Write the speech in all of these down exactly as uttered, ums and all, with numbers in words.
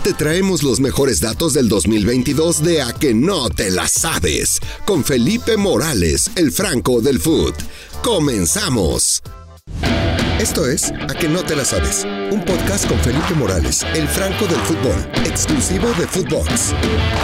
Te traemos los mejores datos del dos mil veintidós de A que no te la sabes, con Felipe Morales, el Franco del Fut. ¡Comenzamos! Esto es A que no te la sabes, un podcast con Felipe Morales, el Franco del Fútbol, exclusivo de Footbox.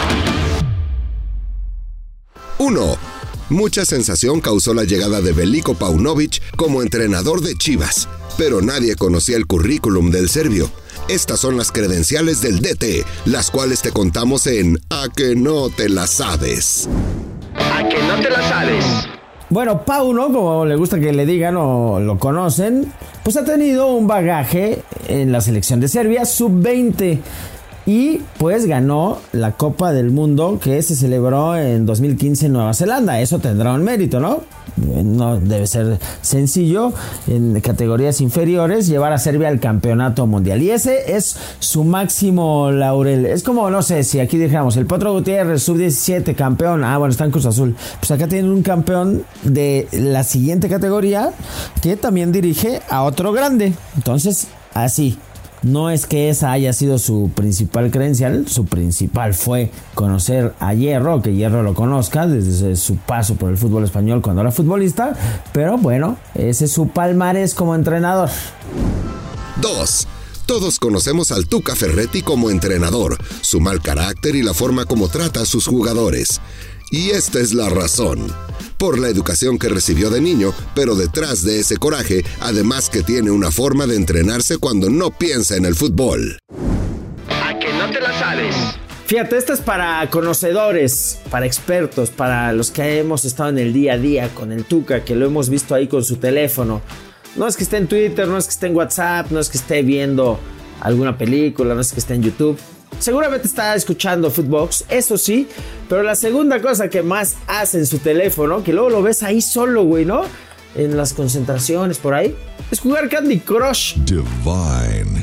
uno. Mucha sensación causó la llegada de Veliko Paunovic como entrenador de Chivas, pero nadie conocía el currículum del serbio. Estas son las credenciales del D T, las cuales te contamos en A que no te la sabes. A que no te la sabes. Bueno, Pauno, como le gusta que le digan o lo conocen, pues ha tenido un bagaje en la selección de Serbia sub veinte y pues ganó la Copa del Mundo que se celebró en dos mil quince en Nueva Zelanda. Eso tendrá un mérito, ¿no? No debe ser sencillo en categorías inferiores llevar a Serbia al campeonato mundial, y ese es su máximo laurel. Es como, no sé, si aquí dijéramos el Potro Gutiérrez sub diecisiete campeón, ah bueno, está en Cruz Azul, pues acá tienen un campeón de la siguiente categoría que también dirige a otro grande. Entonces, así, no es que esa haya sido su principal credencial, su principal fue conocer a Hierro, que Hierro lo conozca desde su paso por el fútbol español cuando era futbolista, pero bueno, ese es su palmarés como entrenador. dos. Todos conocemos al Tuca Ferretti como entrenador, su mal carácter y la forma como trata a sus jugadores. Y esta es la razón. Por la educación que recibió de niño, pero detrás de ese coraje, además que tiene una forma de entrenarse cuando no piensa en el fútbol. A que no te la sabes. Fíjate, esta es para conocedores, para expertos, para los que hemos estado en el día a día con el Tuca, que lo hemos visto ahí con su teléfono. No es que esté en Twitter, no es que esté en WhatsApp, no es que esté viendo alguna película, no es que esté en YouTube. Seguramente está escuchando Footbox, eso sí, pero la segunda cosa que más hace en su teléfono, que luego lo ves ahí solo, güey, ¿no? En las concentraciones por ahí, es jugar Candy Crush. Divine.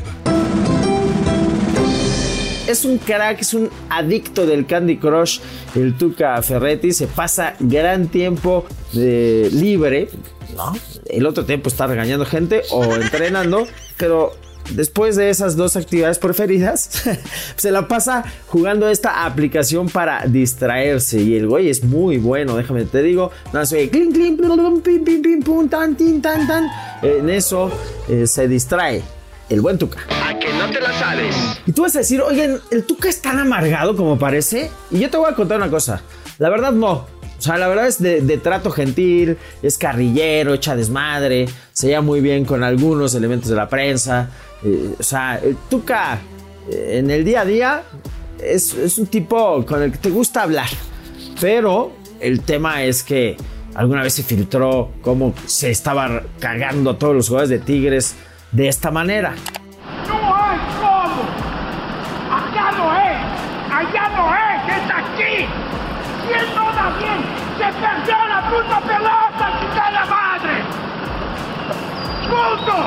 Es un crack, es un adicto del Candy Crush, el Tuca Ferretti. Se pasa gran tiempo de libre, ¿no? El otro tiempo está regañando gente o entrenando, pero después de esas dos actividades preferidas, se la pasa jugando esta aplicación para distraerse. Y el güey es muy bueno, déjame te digo. No, soy clink, clink, pim, pim, pim, pum, tan, tin, tan, tan. En eso eh, se distrae el buen Tuca. A que no te la sabes. Y tú vas a decir, oigan, ¿el Tuca es tan amargado como parece? Y yo te voy a contar una cosa. La verdad no. O sea, la verdad es de, de trato gentil, es carrillero, echa desmadre, se lleva muy bien con algunos elementos de la prensa. Eh, o sea, el Tuca eh, en el día a día es, es un tipo con el que te gusta hablar. Pero el tema es que alguna vez se filtró cómo se estaba cagando a todos los jugadores de Tigres de esta manera. No hay cómo. Acá no es. Allá no es. Es aquí. Si él no da bien, se perdió la puta pelota, chica la madre. ¡Punto!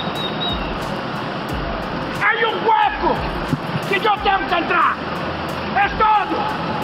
Hay un hueco que yo tengo que entrar. Es todo.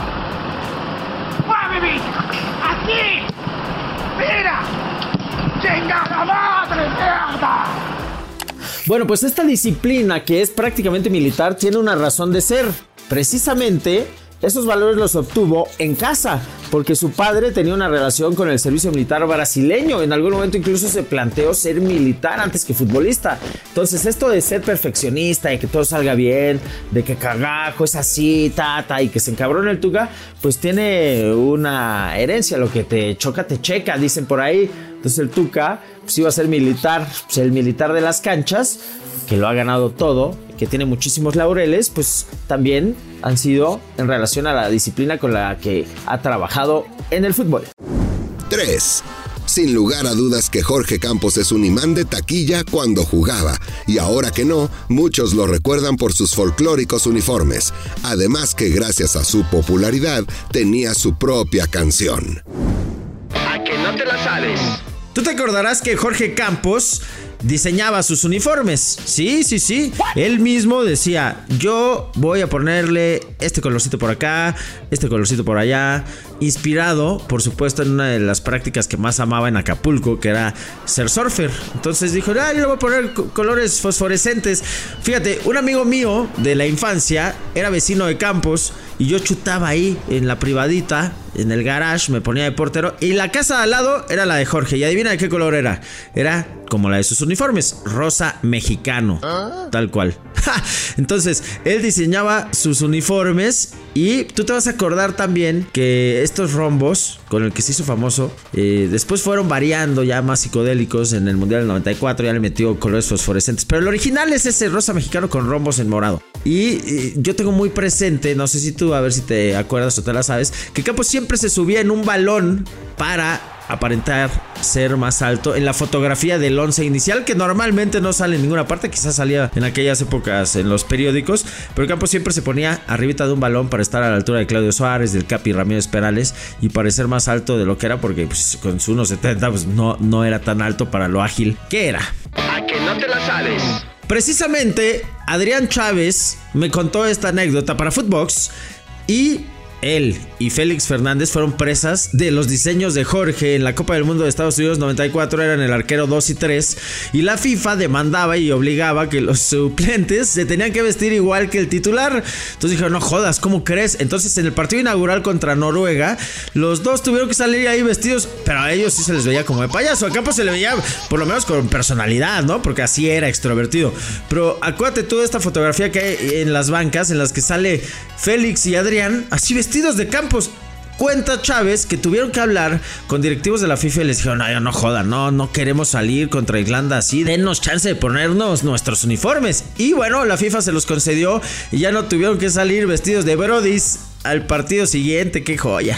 ¡Mueve, aquí! ¡Mira! ¡Chingada madre, mierda! Bueno, pues esta disciplina que es prácticamente militar tiene una razón de ser. Precisamente esos valores los obtuvo en casa, porque su padre tenía una relación con el servicio militar brasileño. En algún momento incluso se planteó ser militar antes que futbolista. Entonces esto de ser perfeccionista, de que todo salga bien, de que cagajo es así, tata, y que se encabrona el Tuca, pues tiene una herencia. Lo que te choca, te checa, dicen por ahí. Entonces el Tuca pues iba a ser militar, pues el militar de las canchas, que lo ha ganado todo, que tiene muchísimos laureles, pues también han sido en relación a la disciplina con la que ha trabajado en el fútbol. tres. Sin lugar a dudas que Jorge Campos es un imán de taquilla cuando jugaba, y ahora que no, muchos lo recuerdan por sus folclóricos uniformes. Además que gracias a su popularidad tenía su propia canción. A que no te la sabes. Tú te acordarás que Jorge Campos diseñaba sus uniformes. Sí, sí, sí. Él mismo decía, yo voy a ponerle este colorcito por acá, este colorcito por allá. Inspirado, por supuesto, en una de las prácticas que más amaba en Acapulco, que era ser surfer. Entonces dijo, ah, yo le voy a poner colores fosforescentes. Fíjate, un amigo mío de la infancia era vecino de Campos y yo chutaba ahí en la privadita, en el garage, me ponía de portero. Y la casa de al lado era la de Jorge. Y adivina de qué color era. Era como la de sus uniformes, rosa mexicano, ¿Ah? Tal cual. Entonces, él diseñaba sus uniformes. Y tú te vas a acordar también que estos rombos con el que se hizo famoso, eh, después fueron variando ya más psicodélicos. En el Mundial del noventa y cuatro ya le metió colores fosforescentes, pero el original es ese rosa mexicano con rombos en morado. Y, y yo tengo muy presente, no sé si tú, a ver si te acuerdas o te la sabes, que Campos siempre se subía en un balón para aparentar ser más alto en la fotografía del once inicial, que normalmente no sale en ninguna parte, quizás salía en aquellas épocas en los periódicos, pero Campos siempre se ponía arribita de un balón para estar a la altura de Claudio Suárez, del Capi Ramírez Perales y parecer más alto de lo que era, porque pues, con su uno setenta pues, no, no era tan alto para lo ágil que era. A que no te la sabes. Precisamente Adrián Chávez me contó esta anécdota para Footbox y él y Félix Fernández fueron presas de los diseños de Jorge en la Copa del Mundo de Estados Unidos noventa y cuatro. Eran el arquero dos y tres. Y la FIFA demandaba y obligaba que los suplentes se tenían que vestir igual que el titular. Entonces dijeron, no jodas, ¿cómo crees? Entonces en el partido inaugural contra Noruega, los dos tuvieron que salir ahí vestidos, pero a ellos sí se les veía como de payaso. A Campos se le veía por lo menos con personalidad, ¿no? Porque así era, extrovertido. Pero acuérdate tú de esta fotografía que hay en las bancas, en las que sale Félix y Adrián así vestidos de Campos. Cuenta Chávez que tuvieron que hablar con directivos de la FIFA y les dijeron, no, no jodan, no, no queremos salir contra Irlanda así, denos chance de ponernos nuestros uniformes. Y bueno, la FIFA se los concedió y ya no tuvieron que salir vestidos de brodis al partido siguiente. ¡Qué joya!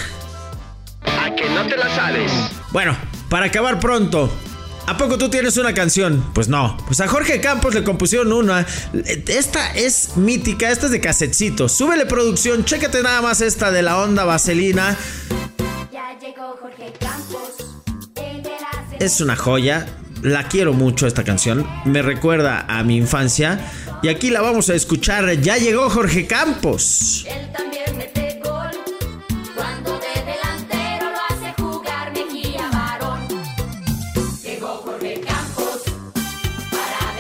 A que no te la sabes. Bueno, para acabar pronto, ¿a poco tú tienes una canción? Pues no, pues a Jorge Campos le compusieron una. Esta es mítica, esta es de casetcito. Súbele producción, chécate nada más esta de la onda vaselina. Ya llegó Jorge Campos, el de la... Es una joya, la quiero mucho esta canción, me recuerda a mi infancia. Y aquí la vamos a escuchar, ya llegó Jorge Campos. Él también mete gol, cuando de delantero lo hace jugar Mejía Barón. Llegó Jorge Campos para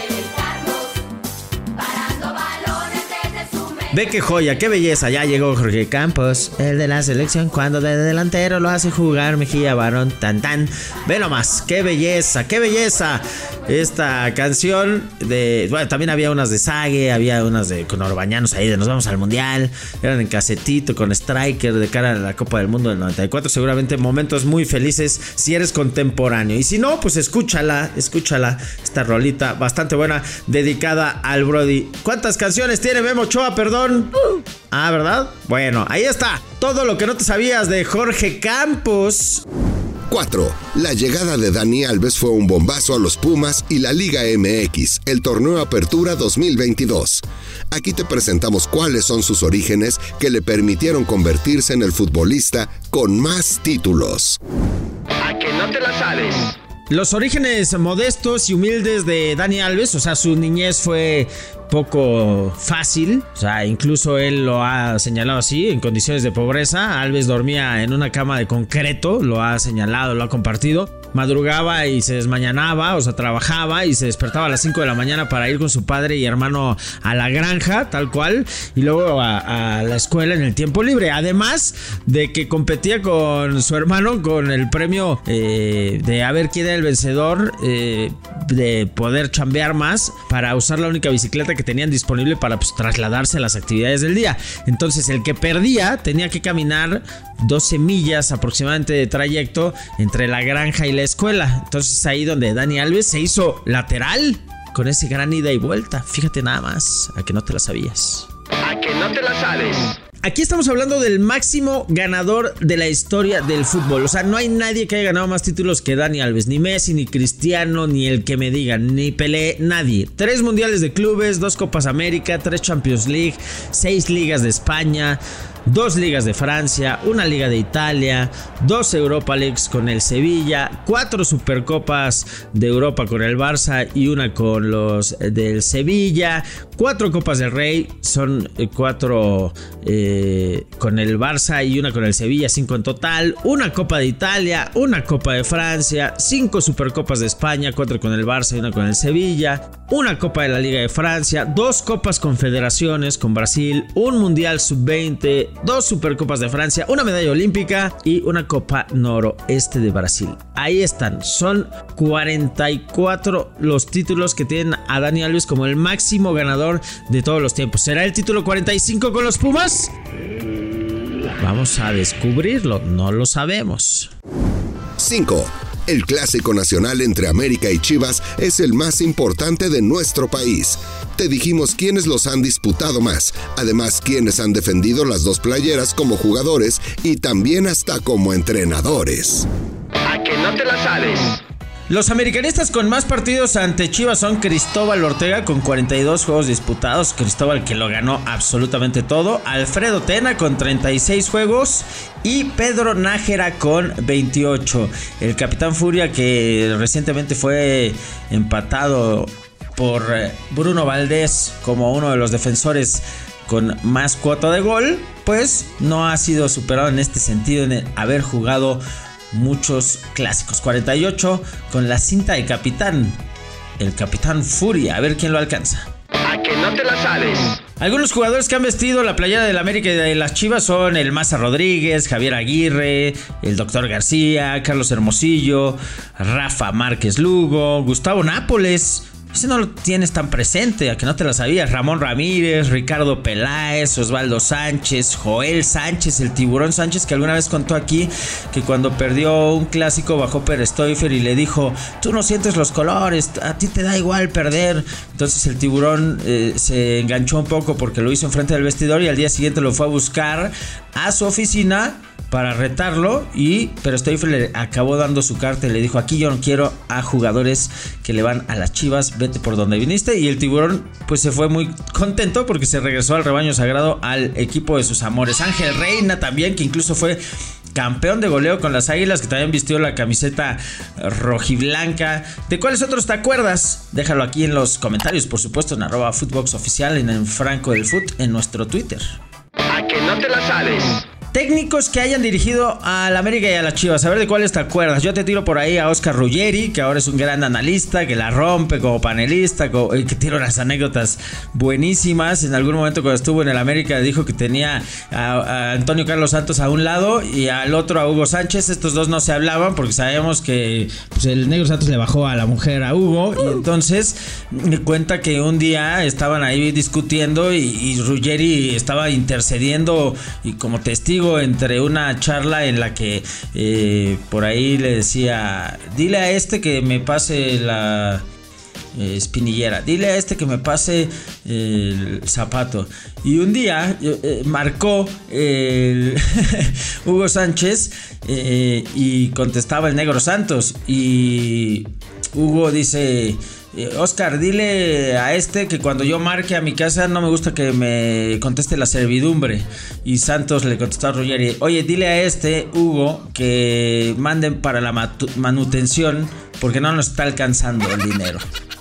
deleitarnos, parando balones desde su mente. Ve qué joya, qué belleza, ya llegó Jorge Campos, el de la selección, cuando de delantero lo hace jugar Mejía Barón, tan tan. Ve nomás, qué belleza, qué belleza. Esta canción de, bueno, también había unas de Sague, había unas de con Orbañanos ahí de Nos Vamos al Mundial, eran en casetito con Striker de cara a la Copa del Mundo del noventa y cuatro, seguramente momentos muy felices si eres contemporáneo, y si no, pues escúchala, escúchala, esta rolita bastante buena dedicada al Brody. ¿Cuántas canciones tiene Memo Ochoa, perdón? Ah, ¿verdad? Bueno, ahí está, todo lo que no te sabías de Jorge Campos. cuatro. La llegada de Dani Alves fue un bombazo a los Pumas y la Liga M X, el torneo Apertura dos mil veintidós. Aquí te presentamos cuáles son sus orígenes que le permitieron convertirse en el futbolista con más títulos. A que no te la sabes. Los orígenes modestos y humildes de Dani Alves, o sea, su niñez fue poco fácil, o sea, incluso él lo ha señalado así, en condiciones de pobreza. Alves dormía en una cama de concreto, lo ha señalado, lo ha compartido. Madrugaba y se desmañanaba, o sea, trabajaba y se despertaba a las cinco de la mañana para ir con su padre y hermano a la granja, tal cual, y luego a, a la escuela en el tiempo libre. Además de que competía con su hermano con el premio eh, de a ver quién era el vencedor, eh, de poder chambear más para usar la única bicicleta que tenían disponible para pues, trasladarse a las actividades del día. Entonces el que perdía tenía que caminar doce millas aproximadamente de trayecto entre la granja y la escuela. Entonces ahí donde Dani Alves se hizo lateral con ese gran ida y vuelta. Fíjate nada más, a que no te la sabías. A que no te la sabes. Aquí estamos hablando del máximo ganador de la historia del fútbol. O sea, no hay nadie que haya ganado más títulos que Dani Alves. Ni Messi, ni Cristiano, ni el que me digan, ni Pelé, nadie. Tres mundiales de clubes, dos Copas América, tres Champions League, seis ligas de España. dos ligas de Francia, una liga de Italia, dos Europa Leagues con el Sevilla, cuatro Supercopas de Europa con el Barça y una con los del Sevilla, cuatro Copas del Rey, son cuatro eh, con el Barça y una con el Sevilla, cinco en total, una Copa de Italia, una Copa de Francia, cinco Supercopas de España, cuatro con el Barça y una con el Sevilla, una Copa de la Liga de Francia, dos Copas Confederaciones con Brasil, un Mundial sub veinte, dos Supercopas de Francia, una medalla olímpica y una Copa Noroeste de Brasil. Ahí están, son cuarenta y cuatro los títulos que tienen a Dani Alves como el máximo ganador de todos los tiempos. ¿Será el título cuarenta y cinco con los Pumas? Vamos a descubrirlo, no lo sabemos. cinco. El clásico nacional entre América y Chivas es el más importante de nuestro país. Te dijimos quiénes los han disputado más, además quiénes han defendido las dos playeras como jugadores y también hasta como entrenadores. A que no te la sabes. Los americanistas con más partidos ante Chivas son Cristóbal Ortega con cuarenta y dos juegos disputados, Cristóbal que lo ganó absolutamente todo, Alfredo Tena con treinta y seis juegos y Pedro Nájera con veintiocho. El Capitán Furia, que recientemente fue empatado por Bruno Valdés como uno de los defensores con más cuota de gol, pues no ha sido superado en este sentido, en haber jugado muchos clásicos. Cuarenta y ocho con la cinta de capitán, el Capitán Furia. A ver quién lo alcanza. A que no te la sabes. Algunos jugadores que han vestido la playera del América y de las Chivas son el Maza Rodríguez, Javier Aguirre, el Doctor García, Carlos Hermosillo, Rafa Márquez Lugo, Gustavo Nápoles. Ese no lo tienes tan presente, a que no te la sabías. Ramón Ramírez, Ricardo Peláez, Osvaldo Sánchez, Joel Sánchez, el Tiburón Sánchez, que alguna vez contó aquí que cuando perdió un clásico bajó Per Stoifer y le dijo: tú no sientes los colores, a ti te da igual perder. Entonces el Tiburón eh, se enganchó un poco porque lo hizo enfrente del vestidor y al día siguiente lo fue a buscar a su oficina para retarlo, y pero Stoifer le acabó dando su carta y le dijo: aquí yo no quiero a jugadores que le van a las Chivas, vete por donde viniste. Y el Tiburón pues se fue muy contento porque se regresó al rebaño sagrado, al equipo de sus amores. Ángel Reina también, que incluso fue campeón de goleo con las Águilas, que también vistió la camiseta rojiblanca. ¿De cuáles otros te acuerdas? Déjalo aquí en los comentarios, por supuesto, en arroba Footbox Oficial, en el Franco del Foot, en nuestro Twitter. A que no te la sabes. Técnicos que hayan dirigido al América y a las Chivas, a ver de cuáles te acuerdas. Yo te tiro por ahí a Oscar Ruggeri, que ahora es un gran analista, que la rompe como panelista, que tiene unas anécdotas buenísimas. En algún momento cuando estuvo en el América dijo que tenía a, a Antonio Carlos Santos a un lado y al otro a Hugo Sánchez. Estos dos no se hablaban porque sabemos que pues, el Negro Santos le bajó a la mujer a Hugo, y entonces me cuenta que un día estaban ahí discutiendo y, y Ruggeri estaba intercediendo y como testigo entre una charla en la que eh, por ahí le decía: dile a este que me pase la eh, espinillera, dile a este que me pase eh, el zapato. Y un día eh, marcó el Hugo Sánchez eh, y contestaba el Negro Santos, y Hugo dice: Oscar, dile a este que cuando yo marque a mi casa no me gusta que me conteste la servidumbre. Y Santos le contestó a Ruggeri: oye, dile a este, Hugo, que manden para la manutención porque no nos está alcanzando el dinero.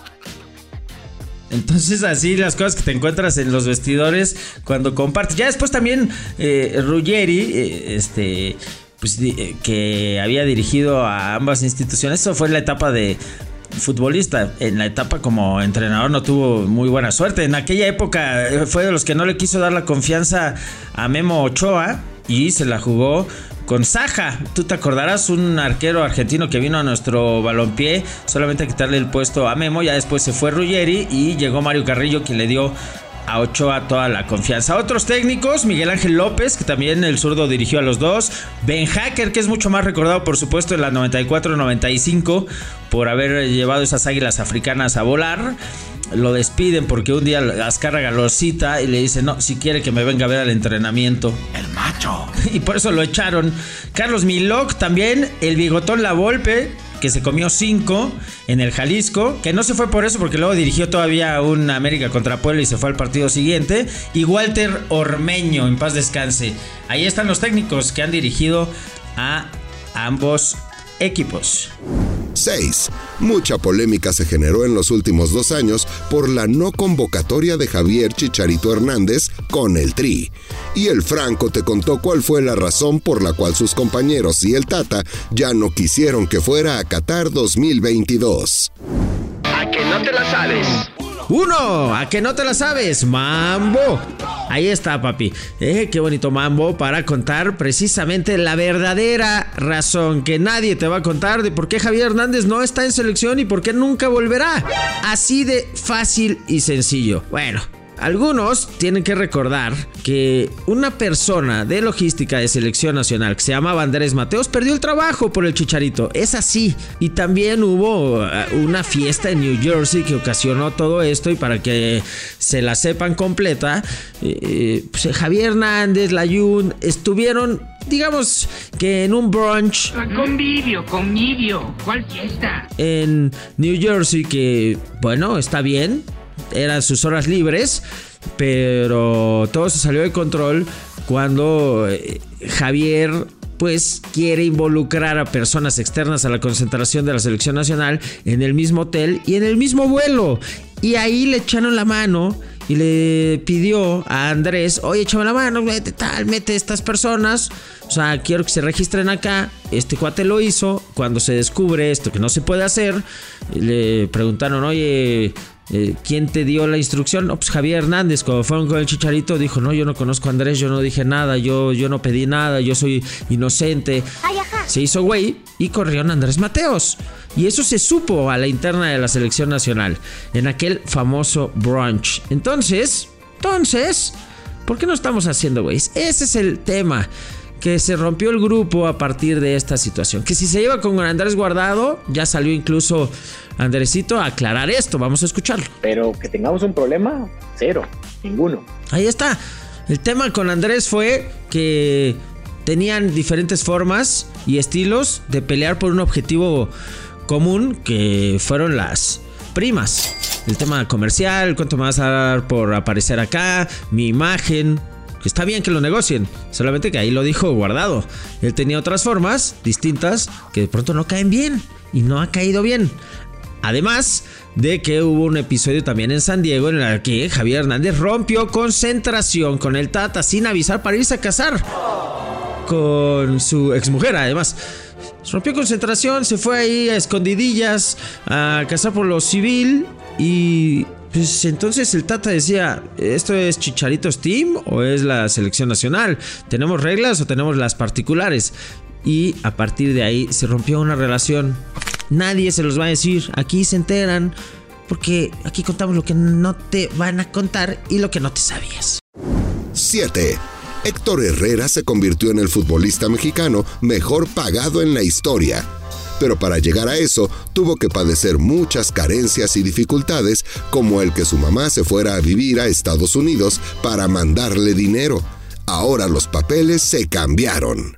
Entonces así las cosas que te encuentras en los vestidores cuando compartes. Ya después también eh, Ruggeri, eh, este, pues, eh, que había dirigido a ambas instituciones. Eso fue en la etapa de futbolista. En la etapa como entrenador no tuvo muy buena suerte. En aquella época fue de los que no le quiso dar la confianza a Memo Ochoa y se la jugó con Saja. Tú te acordarás, un arquero argentino que vino a nuestro balompié solamente a quitarle el puesto a Memo. Ya después se fue Ruggeri y llegó Mario Carrillo, quien le dio a Ochoa toda la confianza. Otros técnicos: Miguel Ángel López, que también el zurdo dirigió a los dos. Ben Hacker, que es mucho más recordado por supuesto en la noventa y cuatro noventa y cinco por haber llevado esas águilas africanas a volar. Lo despiden porque un día Azcárraga lo cita y le dice: no, si quiere que me venga a ver al entrenamiento. El macho. Y por eso lo echaron. Carlos Milok también, el bigotón La Volpe, que se comió cinco en el Jalisco, que no se fue por eso porque luego dirigió todavía un América contra Puebla y se fue al partido siguiente, y Walter Ormeño, en paz descanse. Ahí están los técnicos que han dirigido a ambos equipos. seis. Mucha polémica se generó en los últimos dos años por la no convocatoria de Javier Chicharito Hernández con el Tri. Y el Franco te contó cuál fue la razón por la cual sus compañeros y el Tata ya no quisieron que fuera a Qatar dos mil veintidós. A que no te la sabes. Uno, ¿a que no te la sabes? Mambo. Ahí está, papi. Eh, qué bonito mambo para contar precisamente la verdadera razón que nadie te va a contar de por qué Javier Hernández no está en selección y por qué nunca volverá. Así de fácil y sencillo. Bueno, algunos tienen que recordar que una persona de logística de selección nacional que se llamaba Andrés Mateos perdió el trabajo por el Chicharito. Es así. Y también hubo una fiesta en New Jersey que ocasionó todo esto, y para que se la sepan completa, eh, pues Javier Hernández, Layún estuvieron, digamos que en un brunch. Convivio, convivio. ¿Cuál fiesta? En New Jersey, que bueno, está bien. Eran sus horas libres, pero todo se salió de control cuando eh, Javier pues quiere involucrar a personas externas a la concentración de la selección nacional en el mismo hotel y en el mismo vuelo. Y ahí le echaron la mano y le pidió a Andrés: oye, échame la mano, mete tal, mete estas personas. O sea, quiero que se registren acá. Este cuate lo hizo. Cuando se descubre esto que no se puede hacer, le preguntaron: oye, Eh, ¿quién te dio la instrucción? No, pues Javier Hernández. Cuando fueron con el Chicharito, dijo: no, yo no conozco a Andrés, yo no dije nada, yo, yo no pedí nada, yo soy inocente. Ay, ajá. Se hizo güey y corrió a Andrés Mateos. Y eso se supo a la interna de la selección nacional en aquel famoso brunch. Entonces, entonces, ¿por qué no estamos haciendo güeyes? Ese es el tema. Que se rompió el grupo a partir de esta situación. Que si se iba con Andrés Guardado, ya salió incluso Andresito a aclarar esto. Vamos a escucharlo. Pero que tengamos un problema, cero, ninguno. Ahí está. El tema con Andrés fue que tenían diferentes formas y estilos de pelear por un objetivo común, que fueron las primas. El tema comercial, cuánto me vas a dar por aparecer acá, mi imagen. Que está bien que lo negocien, solamente que ahí lo dijo Guardado. Él tenía otras formas distintas que de pronto no caen bien, y no ha caído bien. Además de que hubo un episodio también en San Diego en el que Javier Hernández rompió concentración con el Tata sin avisar para irse a casar con su exmujer. Además, rompió concentración, se fue ahí a escondidillas a casar por lo civil. Y pues entonces el Tata decía: ¿esto es Chicharitos Team o es la selección nacional? ¿Tenemos reglas o tenemos las particulares? Y a partir de ahí se rompió una relación. Nadie se los va a decir, aquí se enteran, porque aquí contamos lo que no te van a contar y lo que no te sabías. siete. Héctor Herrera se convirtió en el futbolista mexicano mejor pagado en la historia. Pero para llegar a eso, tuvo que padecer muchas carencias y dificultades, como el que su mamá se fuera a vivir a Estados Unidos para mandarle dinero. Ahora los papeles se cambiaron.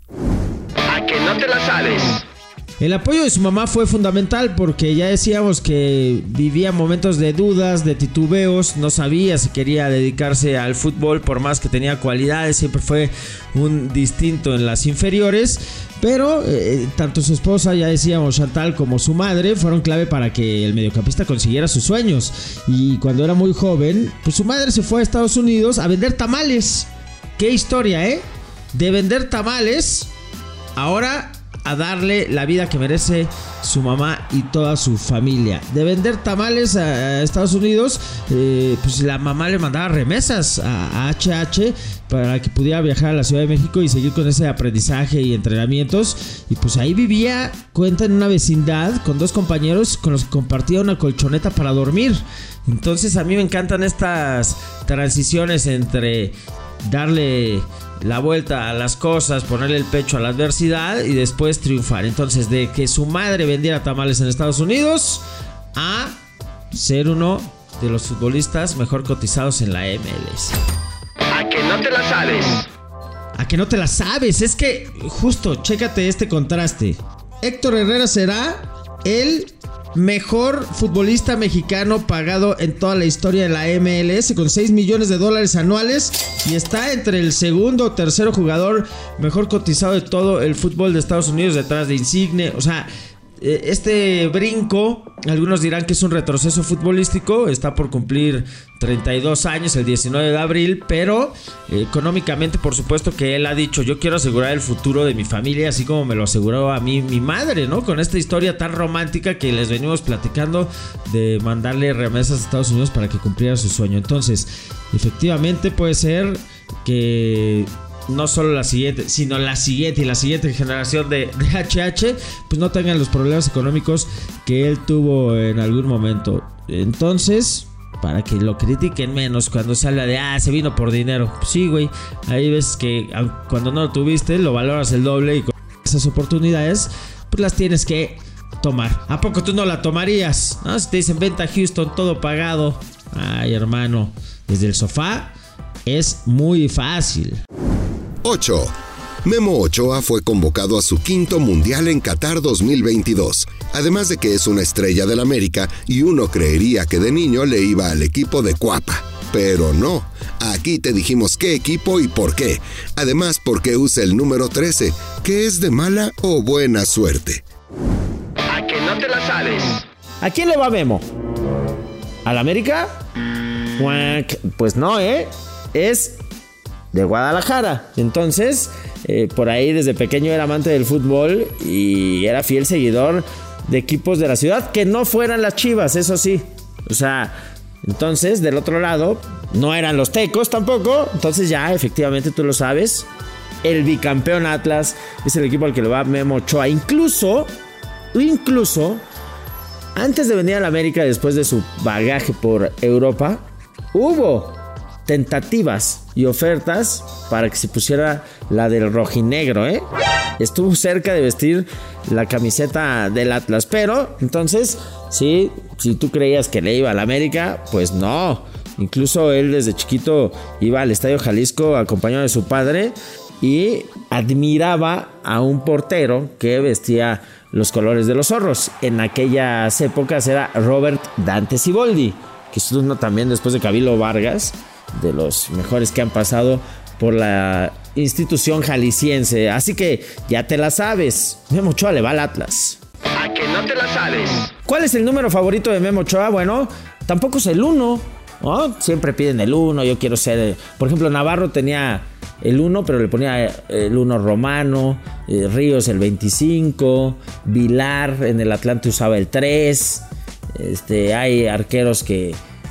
A que no te la sabes. El apoyo de su mamá fue fundamental, porque ya decíamos que vivía momentos de dudas, de titubeos, no sabía si quería dedicarse al fútbol, por más que tenía cualidades, siempre fue un distinto en las inferiores. Pero eh, tanto su esposa, ya decíamos, Chantal, como su madre fueron clave para que el mediocampista consiguiera sus sueños. Y cuando era muy joven, pues su madre se fue a Estados Unidos a vender tamales. Qué historia, ¿eh? De vender tamales, ahora a darle la vida que merece su mamá y toda su familia. De vender tamales a Estados Unidos, eh, pues la mamá le mandaba remesas a H H para que pudiera viajar a la Ciudad de México y seguir con ese aprendizaje y entrenamientos. Y pues ahí vivía, cuenta, en una vecindad con dos compañeros con los que compartía una colchoneta para dormir. Entonces a mí me encantan estas transiciones entre darle la vuelta a las cosas, ponerle el pecho a la adversidad y después triunfar. Entonces, de que su madre vendiera tamales en Estados Unidos a ser uno de los futbolistas mejor cotizados en la M L S. A que no te la sabes. A que no te la sabes. Es que justo, chécate este contraste. Héctor Herrera será el mejor futbolista mexicano pagado en toda la historia de la M L S, con seis millones de dólares anuales, y está entre el segundo o tercero jugador mejor cotizado de todo el fútbol de Estados Unidos, detrás de Insigne. O sea, este brinco, algunos dirán que es un retroceso futbolístico, está por cumplir treinta y dos años el diecinueve de abril, pero eh, económicamente por supuesto que él ha dicho: yo quiero asegurar el futuro de mi familia, así como me lo aseguró a mí mi madre, ¿no? Con esta historia tan romántica que les venimos platicando de mandarle remesas a Estados Unidos para que cumpliera su sueño. Entonces, efectivamente puede ser que no solo la siguiente, sino la siguiente y la siguiente generación de, de H H pues no tengan los problemas económicos que él tuvo en algún momento. Entonces, para que lo critiquen menos cuando se habla de ah, se vino por dinero. Pues sí, güey, ahí ves que cuando no lo tuviste lo valoras el doble, y con esas oportunidades pues las tienes que tomar. ¿A poco tú no la tomarías? ¿No? Si te dicen venta a Houston, todo pagado. Ay, hermano, desde el sofá es muy fácil. ocho. Memo Ochoa fue convocado a su quinto Mundial en Qatar dos mil veintidós, además de que es una estrella del América y uno creería que de niño le iba al equipo de Cuapa. Pero no, aquí te dijimos qué equipo y por qué. Además, porque usa el número trece, que es de mala o buena suerte. A que no te la sabes. ¿A quién le va Memo? ¿Al América? Pues no, ¿eh? Es de Guadalajara. Entonces, eh, por ahí desde pequeño era amante del fútbol y era fiel seguidor de equipos de la ciudad que no fueran las Chivas, eso sí. O sea, entonces del otro lado no eran los Tecos tampoco. Entonces ya efectivamente tú lo sabes, el bicampeón Atlas es el equipo al que le va Memo Ochoa. Incluso, incluso antes de venir a la América, después de su bagaje por Europa, hubo tentativas y ofertas para que se pusiera la del rojinegro, ¿eh? Estuvo cerca de vestir la camiseta del Atlas, pero entonces, sí, si tú creías que le iba a la América, pues no. Incluso él desde chiquito iba al Estadio Jalisco acompañado de su padre y admiraba a un portero que vestía los colores de los zorros. En aquellas épocas era Robert Dante Siboldi, que es uno también después de Camilo Vargas, de los mejores que han pasado por la institución jalisciense. Así que ya te la sabes, Memo Ochoa le va al Atlas. A que no te la sabes. ¿Cuál es el número favorito de Memo Ochoa? Bueno, tampoco es el uno, ¿no? Siempre piden el uno, yo quiero ser... Por ejemplo, Navarro tenía el uno, pero le ponía el uno romano, eh, Ríos el veinticinco, Vilar en el Atlante usaba el tres. Este, hay arqueros que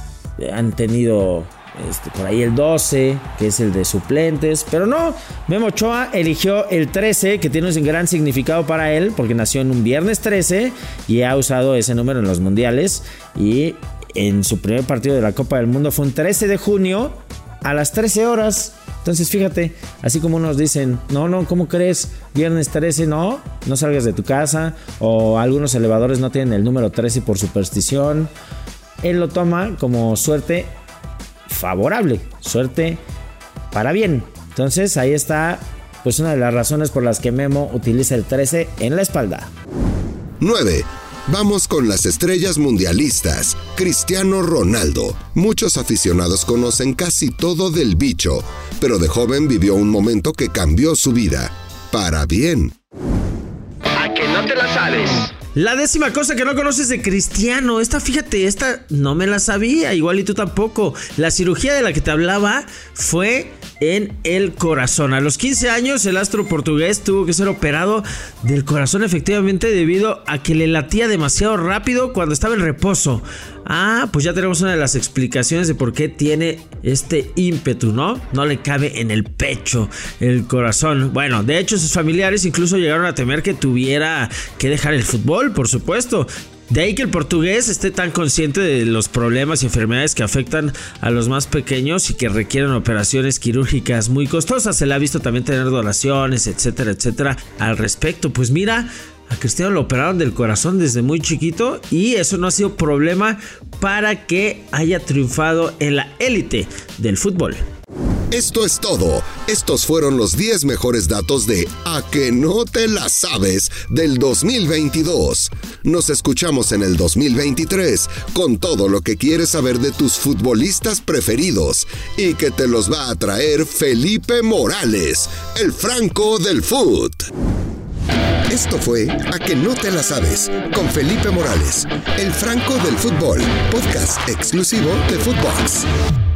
han tenido... Este, por ahí el doce, que es el de suplentes. Pero no, Memo Ochoa eligió el trece, que tiene un gran significado para él, porque nació en un viernes trece y ha usado ese número en los mundiales. Y en su primer partido de la Copa del Mundo fue un trece de junio a las trece horas. Entonces fíjate, así como unos dicen, no, no, ¿cómo crees? Viernes trece, no, no salgas de tu casa. O algunos elevadores no tienen el número trece por superstición. Él lo toma como suerte favorable, suerte para bien. Entonces ahí está, pues, una de las razones por las que Memo utiliza el trece en la espalda. nueve. Vamos con las estrellas mundialistas. Cristiano Ronaldo. Muchos aficionados conocen casi todo del bicho, pero de joven vivió un momento que cambió su vida. Para bien. A que no te la sabes. La décima cosa que no conoces de Cristiano. Esta, fíjate, esta no me la sabía. Igual y tú tampoco. La cirugía de la que te hablaba fue en el corazón. A los quince años el astro portugués tuvo que ser operado del corazón, efectivamente, debido a que le latía demasiado rápido cuando estaba en reposo. Ah, pues ya tenemos una de las explicaciones de por qué tiene este ímpetu, ¿no? No le cabe en el pecho el corazón. Bueno, de hecho sus familiares incluso llegaron a temer que tuviera que dejar el fútbol, por supuesto. De ahí que el portugués esté tan consciente de los problemas y enfermedades que afectan a los más pequeños y que requieren operaciones quirúrgicas muy costosas. Se le ha visto también tener donaciones, etcétera, etcétera, al respecto. Pues mira, a Cristiano lo operaron del corazón desde muy chiquito y eso no ha sido problema para que haya triunfado en la élite del fútbol. Esto es todo. Estos fueron los diez mejores datos de A que no te la sabes del dos mil veintidós. Nos escuchamos en el dos mil veintitrés con todo lo que quieres saber de tus futbolistas preferidos y que te los va a traer Felipe Morales, el Franco del Fut. Esto fue A que no te la sabes con Felipe Morales, el Franco del Fútbol, podcast exclusivo de Footbox.